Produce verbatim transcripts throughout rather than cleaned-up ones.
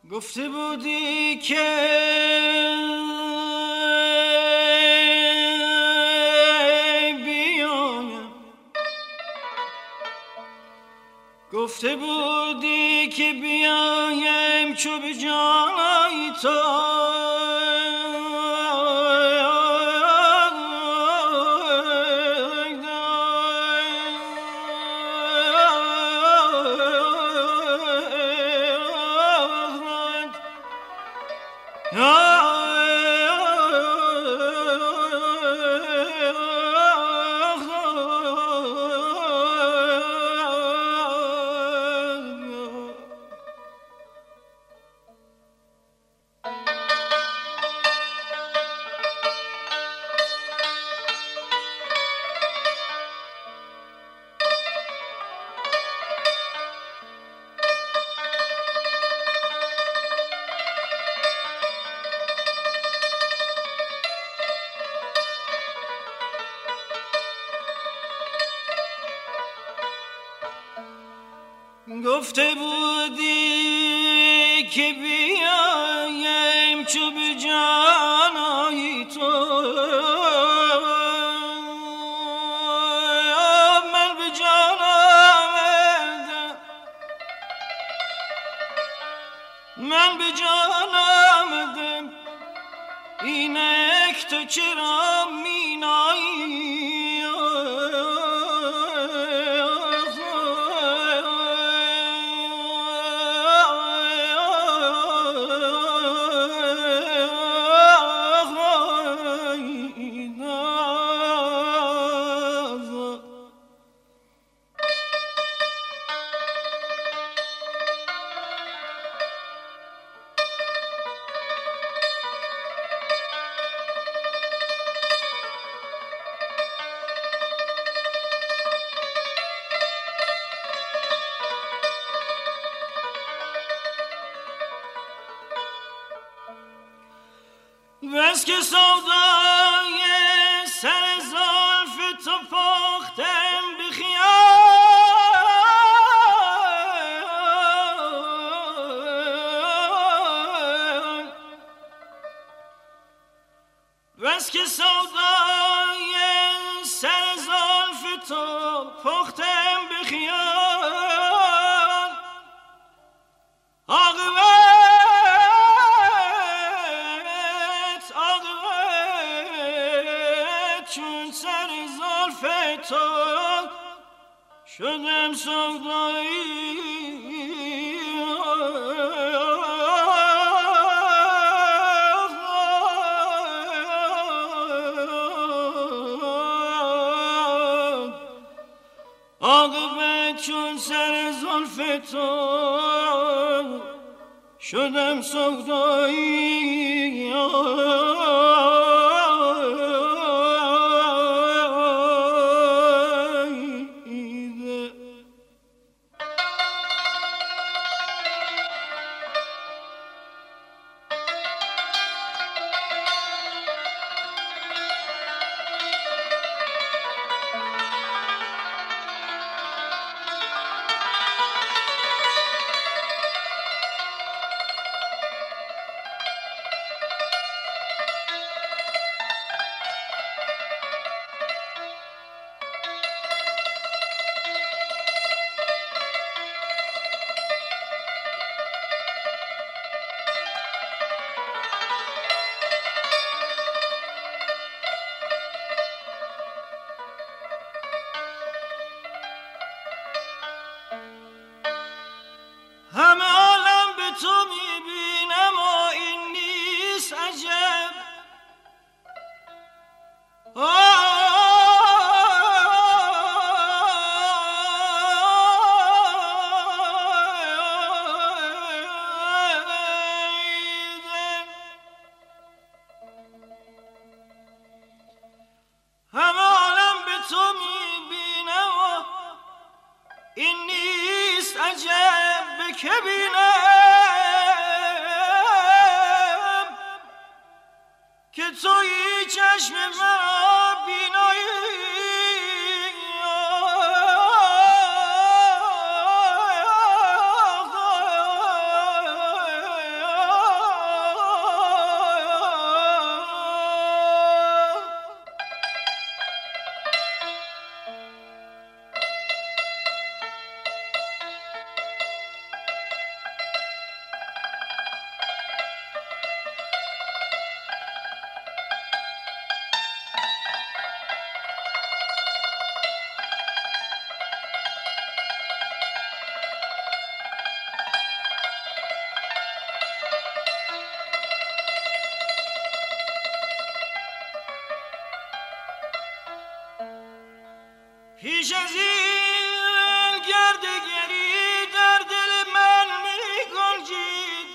گفته بودی که بیایم، گفته بودی که بیایم چو به جای تو گفته بودی که بیایم چو به جانای تو من به جان آمدم، من به جان آمدم، اینک تو چرا می نایی؟ بس که سودای سر زلف تو پختم به خیال، بس که سودای سر زلف تو پختم به خیال، عاقبت چون سر زلف تو شدم سودایی. عاقبت چون سر زلف تو شدم سودایی. همه عالم به تو میبینم و این نیست عجب، همه عالم به تو میبینم و این نیست عجب، به که بینم که تویی چشم مرا بینایی. پیش از این گردگری در دل من می گنجید.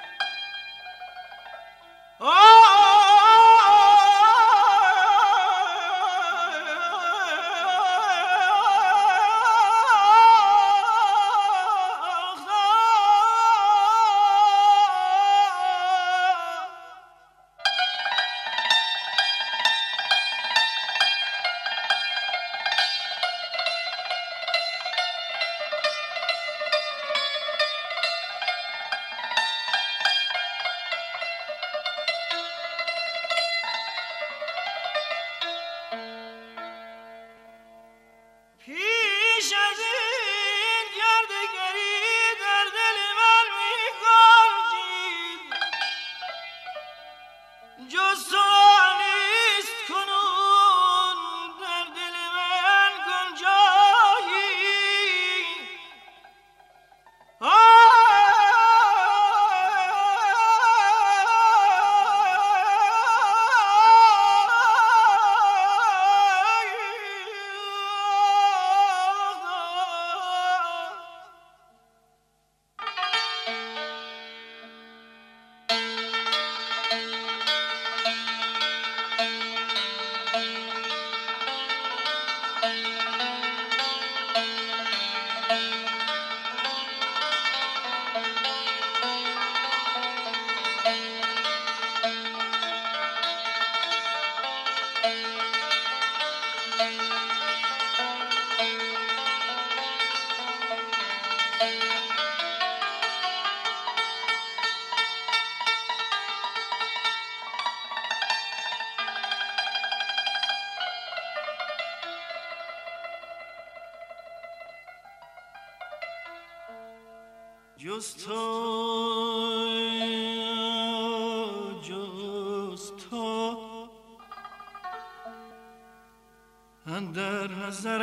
جز تو جز تو اندر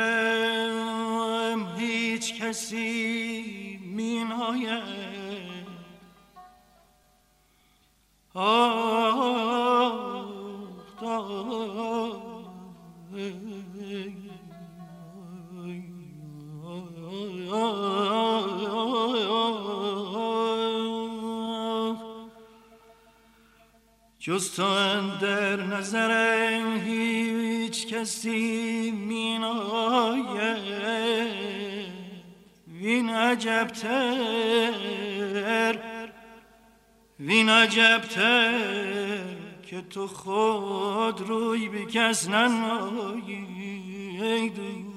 نظرم هیچ کسی می ناید. آه جز تو اندر نظرم هیچ کسی می ناید. وین عجبتر وین عجبتر که تو خود روی به کس ننمایی ای دوست.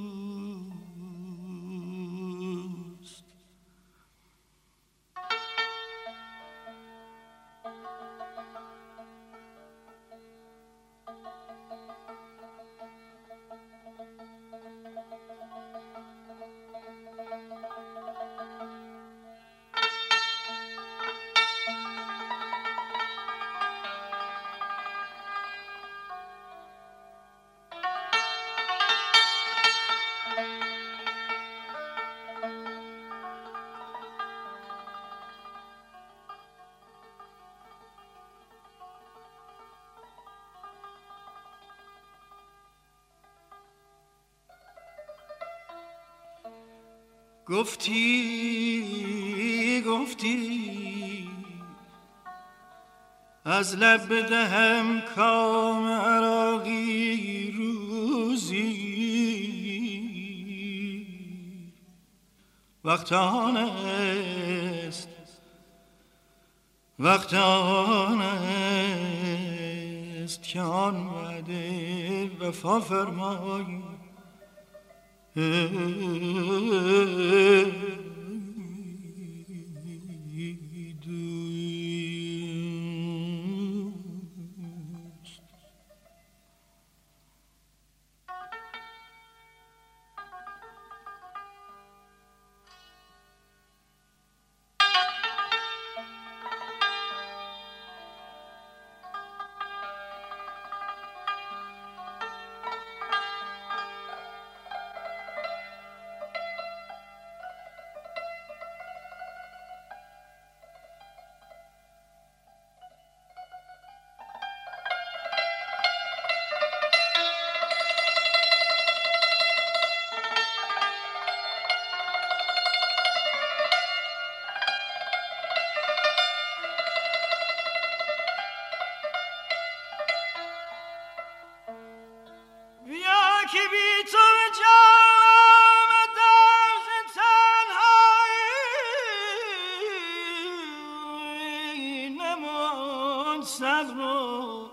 گفتی گفتی از لب بدهم کام عراقی روزی. وقت آن است وقت آن است که آن وعده وفا فرمایی. نمان صبر و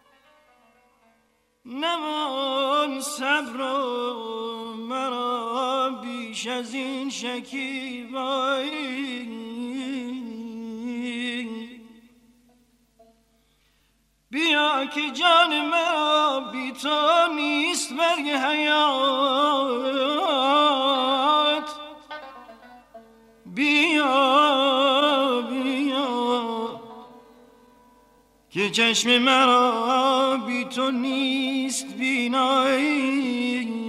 نمان صبر و مرا بیش از این شکیبایی. بیا که جان مرا بی تو نیست برگ حیات. بیا بیا که چشم مرا بی تو نیست بینایی.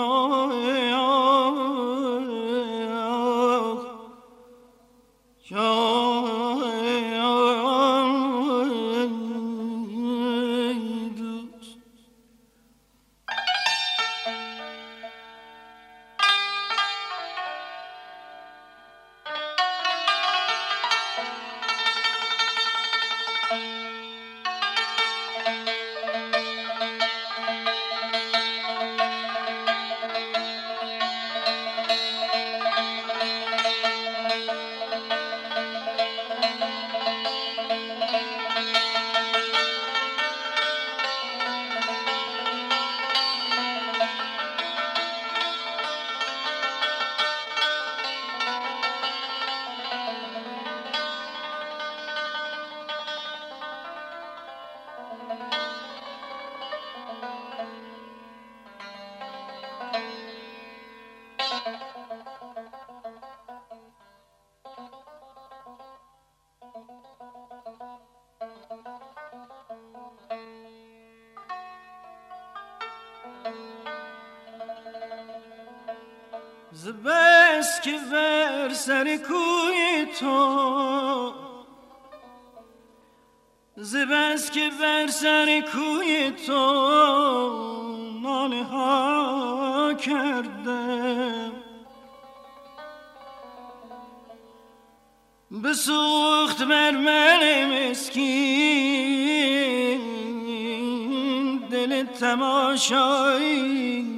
ز بس که بر سر کوی تو ز بس که بر سر کوی تو ناله ها کردم، بسوخت بر من مسکین دل تماشایی.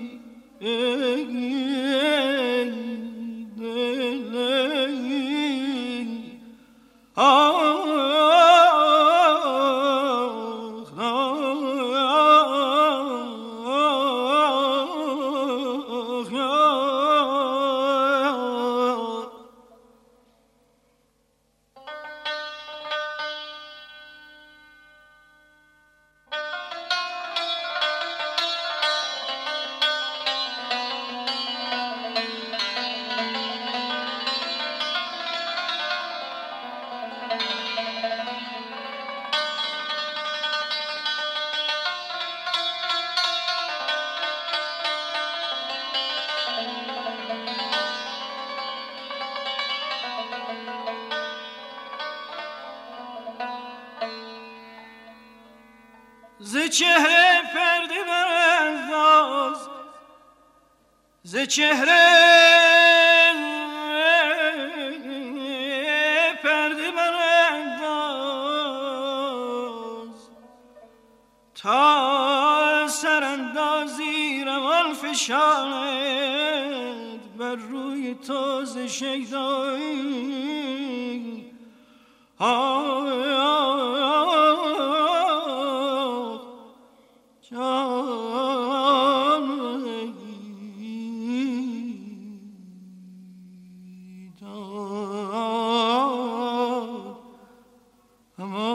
ز چهره پرده برانداز، ز چهره پرده برانداز، تا سراندازی روان فشاند بر روی تو ز شیدایی. Come on.